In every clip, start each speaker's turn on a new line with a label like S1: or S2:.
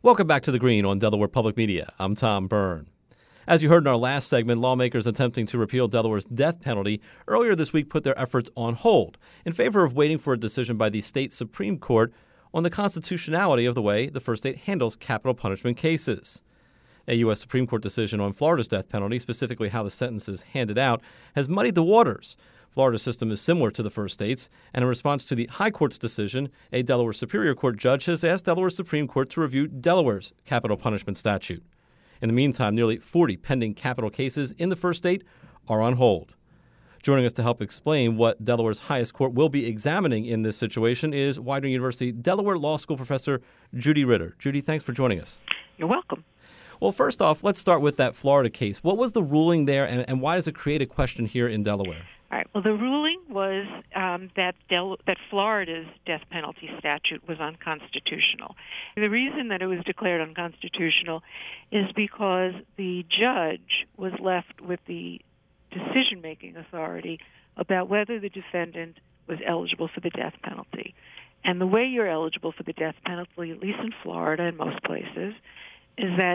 S1: Welcome back to The Green on Delaware Public Media. I'm Tom Byrne. As you heard in our last segment, lawmakers attempting to repeal Delaware's death penalty earlier this week put their efforts on hold in favor of waiting for a decision by the state Supreme Court on the constitutionality of the way the first state handles capital punishment cases. A U.S. Supreme Court decision on Florida's death penalty, specifically how the sentence is handed out, has muddied the waters. Florida's system is similar to the first state's, and in response to the High Court's decision, a Delaware Superior Court judge has asked Delaware Supreme Court to review Delaware's capital punishment statute. In the meantime, nearly 40 pending capital cases in the first state are on hold. Joining us to help explain what Delaware's highest court will be examining in this situation is Widener University Delaware Law School professor Judy Ritter. Judy, thanks for joining us.
S2: You're welcome.
S1: Well, first off, let's start with that Florida case. What was the ruling there, and why does it create a question here in Delaware?
S2: All right. Well, the ruling was that Florida's death penalty statute was unconstitutional. The reason that it was declared unconstitutional is because the judge was left with the decision-making authority about whether the defendant was eligible for the death penalty. And the way you're eligible for the death penalty, at least in Florida and most places, is that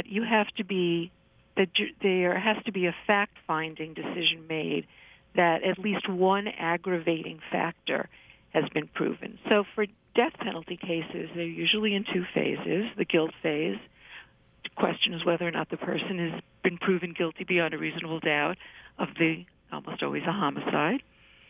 S2: there has to be a fact-finding decision made that at least one aggravating factor has been proven. So for death penalty cases, they're usually in two phases. The guilt phase, the question is whether or not the person has been proven guilty beyond a reasonable doubt of almost always a homicide.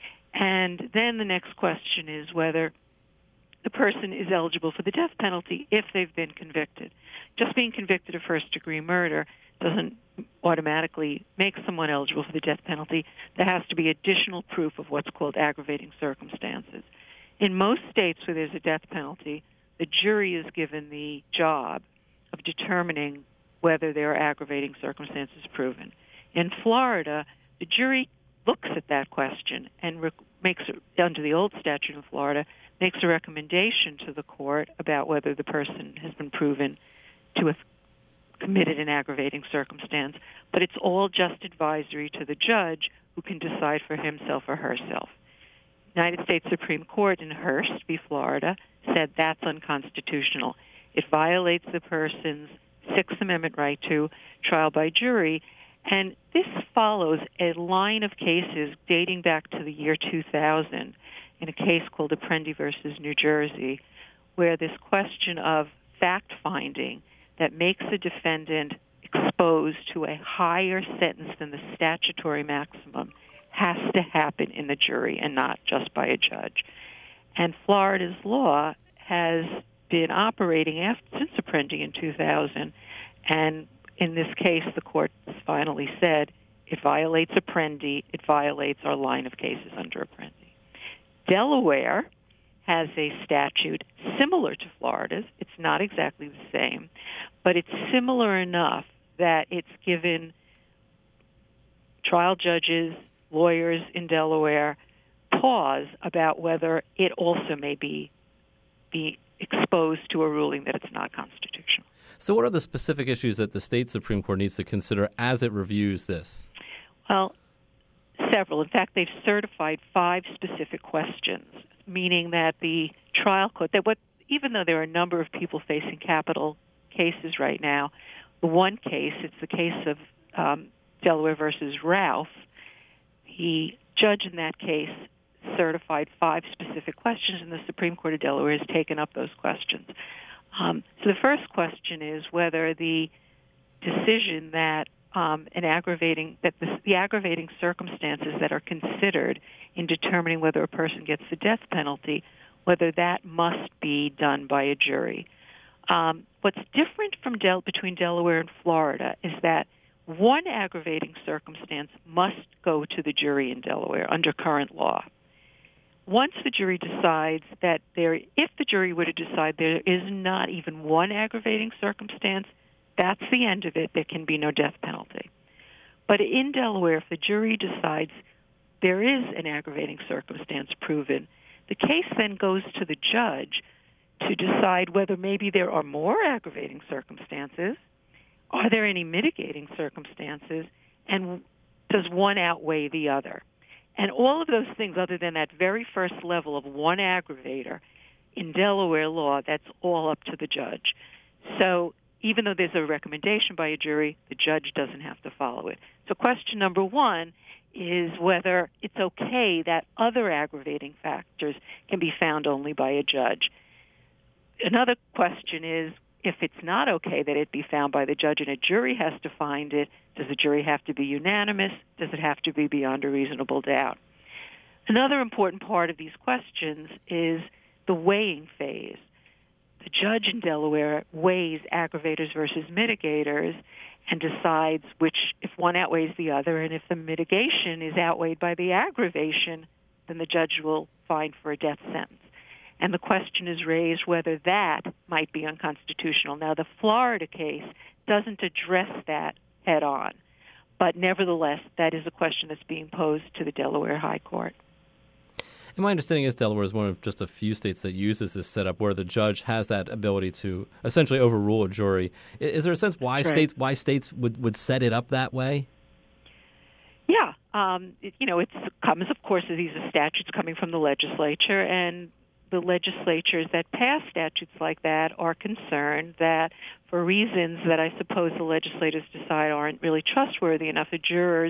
S2: And then the next question is whether the person is eligible for the death penalty if they've been convicted. Just being convicted of first-degree murder doesn't automatically make someone eligible for the death penalty. There has to be additional proof of what's called aggravating circumstances. In most states where there's a death penalty, the jury is given the job of determining whether there are aggravating circumstances proven. In Florida, the jury looks at that question and under the old statute in Florida, makes a recommendation to the court about whether the person has been proven to have committed an aggravating circumstance, but it's all just advisory to the judge who can decide for himself or herself. United States Supreme Court in Hearst v. Florida said that's unconstitutional. It violates the person's Sixth Amendment right to trial by jury, and this follows a line of cases dating back to the year 2000 in a case called Apprendi v. New Jersey, where this question of fact-finding that makes a defendant exposed to a higher sentence than the statutory maximum has to happen in the jury and not just by a judge. And Florida's law has been operating since Apprendi in 2000, and in this case, the court finally said it violates Apprendi, it violates our line of cases under Apprendi. Delaware has a statute similar to Florida's. It's not exactly the same, but it's similar enough that it's given trial judges, lawyers in Delaware pause about whether it also may be exposed to a ruling that it's not constitutional.
S1: So what are the specific issues that the state Supreme Court needs to consider as it reviews this?
S2: Well, several. In fact, they've certified 5 specific questions, meaning that the trial court, even though there are a number of people facing capital cases right now, the one case, it's the case of Delaware versus Ralph, the judge in that case certified 5 specific questions, and the Supreme Court of Delaware has taken up those questions. So the first question is whether the decision that the aggravating circumstances that are considered in determining whether a person gets the death penalty, whether that must be done by a jury. What's different between Delaware and Florida is that one aggravating circumstance must go to the jury in Delaware under current law. Once the jury decides if the jury were to decide there is not even one aggravating circumstance, that's the end of it. There can be no death penalty. But in Delaware, if the jury decides there is an aggravating circumstance proven, the case then goes to the judge to decide whether maybe there are more aggravating circumstances, are there any mitigating circumstances, and does one outweigh the other? And all of those things, other than that very first level of one aggravator, in Delaware law, that's all up to the judge. So even though there's a recommendation by a jury, the judge doesn't have to follow it. So question number one is whether it's okay that other aggravating factors can be found only by a judge. Another question is, if it's not okay that it be found by the judge and a jury has to find it, does the jury have to be unanimous? Does it have to be beyond a reasonable doubt? Another important part of these questions is the weighing phase. The judge in Delaware weighs aggravators versus mitigators and decides which, if one outweighs the other, and if the mitigation is outweighed by the aggravation, then the judge will find for a death sentence. And the question is raised whether that might be unconstitutional. Now, the Florida case doesn't address that head on, but nevertheless, that is a question that's being posed to the Delaware High Court.
S1: And my understanding is Delaware is one of just a few states that uses this setup where the judge has that ability to essentially overrule a jury. Is there a sense why states would set it up that way?
S2: Yeah. It comes, of course, these are statutes coming from the legislature, and the legislatures that pass statutes like that are concerned that for reasons that I suppose the legislators decide aren't really trustworthy enough, the jurors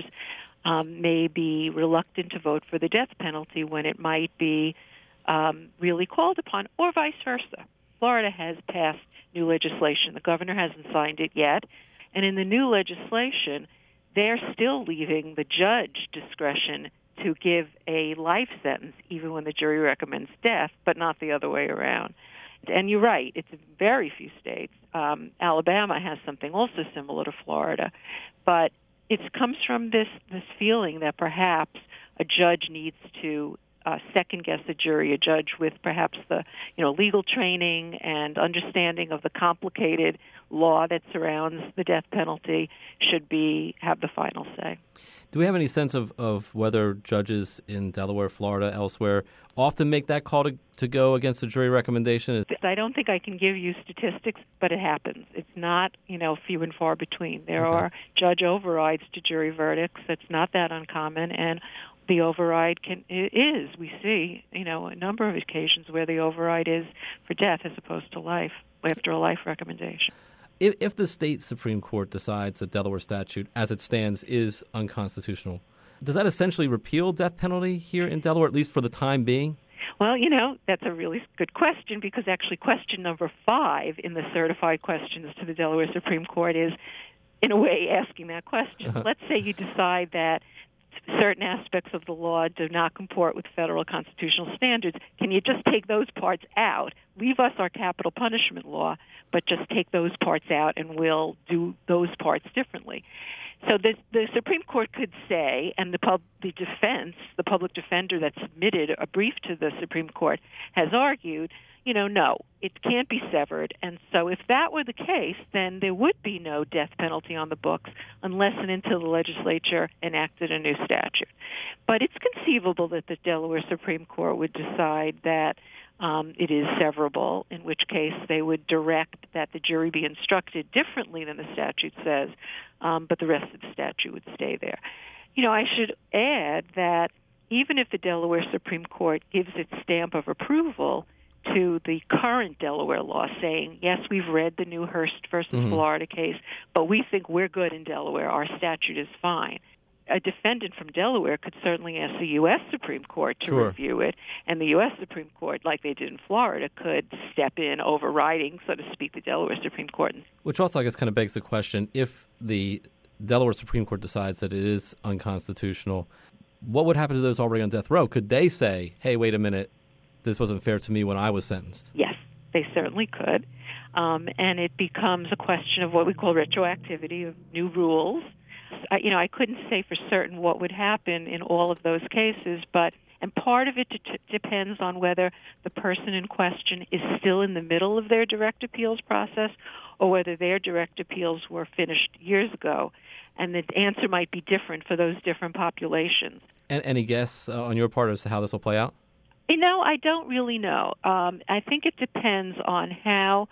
S2: may be reluctant to vote for the death penalty when it might be really called upon, or vice versa. Florida has passed new legislation. The governor hasn't signed it yet. And in the new legislation, they're still leaving the judge discretion to give a life sentence even when the jury recommends death, but not the other way around. And you're right, it's very few states. Alabama has something also similar to Florida. But it comes from this feeling that perhaps a judge needs to second-guess a jury, a judge with perhaps the legal training and understanding of the complicated law that surrounds the death penalty should have the final say.
S1: Do we have any sense of whether judges in Delaware, Florida, elsewhere often make that call to go against a jury recommendation?
S2: I don't think I can give you statistics, but it happens. It's not, few and far between. There are judge overrides to jury verdicts. It's not that uncommon, and the override we see, a number of occasions where the override is for death as opposed to life after a life recommendation.
S1: If the state Supreme Court decides that Delaware statute, as it stands, is unconstitutional, does that essentially repeal death penalty here in Delaware, at least for the time being?
S2: Well, that's a really good question, because actually question number 5 in the certified questions to the Delaware Supreme Court is, in a way, asking that question. Let's say you decide that certain aspects of the law do not comport with federal constitutional standards. Can you just take those parts out? Leave us our capital punishment law, but just take those parts out and we'll do those parts differently. So the Supreme Court could say, and the public defender that submitted a brief to the Supreme Court has argued, no, it can't be severed. And so if that were the case, then there would be no death penalty on the books unless and until the legislature enacted a new statute. But it's conceivable that the Delaware Supreme Court would decide that it is severable, in which case they would direct that the jury be instructed differently than the statute says, but the rest of the statute would stay there. I should add that even if the Delaware Supreme Court gives its stamp of approval to the current Delaware law, saying, yes, we've read the new Hurst versus Florida case, but we think we're good in Delaware, our statute is fine. A defendant from Delaware could certainly ask the U.S. Supreme Court to review it, and the U.S. Supreme Court, like they did in Florida, could step in, overriding, so to speak, the Delaware Supreme Court.
S1: Which also, I guess, kind of begs the question, if the Delaware Supreme Court decides that it is unconstitutional, what would happen to those already on death row? Could they say, hey, wait a minute, this wasn't fair to me when I was sentenced?
S2: Yes, they certainly could. And it becomes a question of what we call retroactivity of new rules. I couldn't say for certain what would happen in all of those cases, and part of it depends on whether the person in question is still in the middle of their direct appeals process or whether their direct appeals were finished years ago. And the answer might be different for those different populations.
S1: And any guess on your part as to how this will play out?
S2: I don't really know. I think it depends on how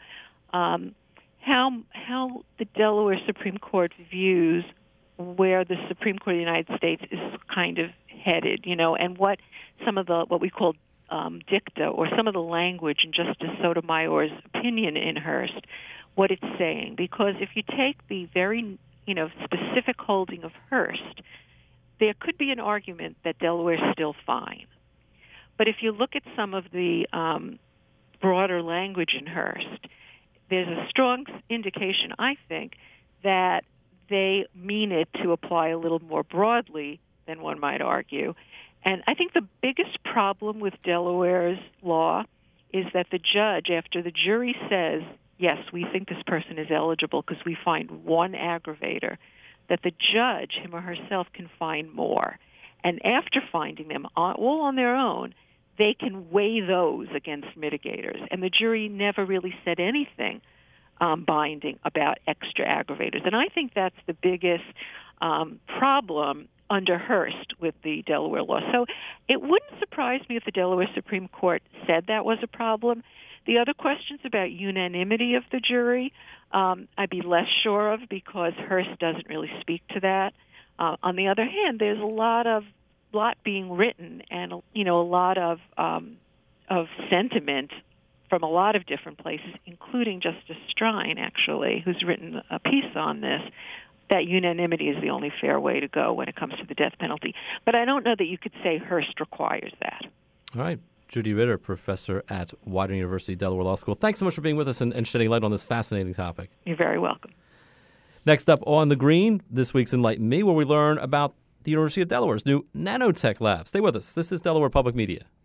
S2: the Delaware Supreme Court views where the Supreme Court of the United States is kind of headed, and what some of what we call dicta, or some of the language in Justice Sotomayor's opinion in Hurst, what it's saying, because if you take the very, specific holding of Hearst, there could be an argument that Delaware is still fine. But if you look at some of the broader language in Hearst, there's a strong indication, I think, that they mean it to apply a little more broadly than one might argue. And I think the biggest problem with Delaware's law is that the judge, after the jury says, yes, we think this person is eligible because we find one aggravator, that the judge, him or herself, can find more. And after finding them all on their own, they can weigh those against mitigators. And the jury never really said anything binding about extra aggravators. And I think that's the biggest problem under Hearst with the Delaware law. So it wouldn't surprise me if the Delaware Supreme Court said that was a problem. The other questions about unanimity of the jury, I'd be less sure of because Hearst doesn't really speak to that. On the other hand, there's a lot being written and a lot of sentiment from a lot of different places, including Justice Strine, actually, who's written a piece on this, that unanimity is the only fair way to go when it comes to the death penalty. But I don't know that you could say Hearst requires that.
S1: All right. Judy Ritter, professor at Widener University, Delaware Law School. Thanks so much for being with us and shedding light on this fascinating topic.
S2: You're very welcome.
S1: Next up on The Green, this week's Enlighten Me, where we learn about the University of Delaware's new nanotech lab. Stay with us. This is Delaware Public Media.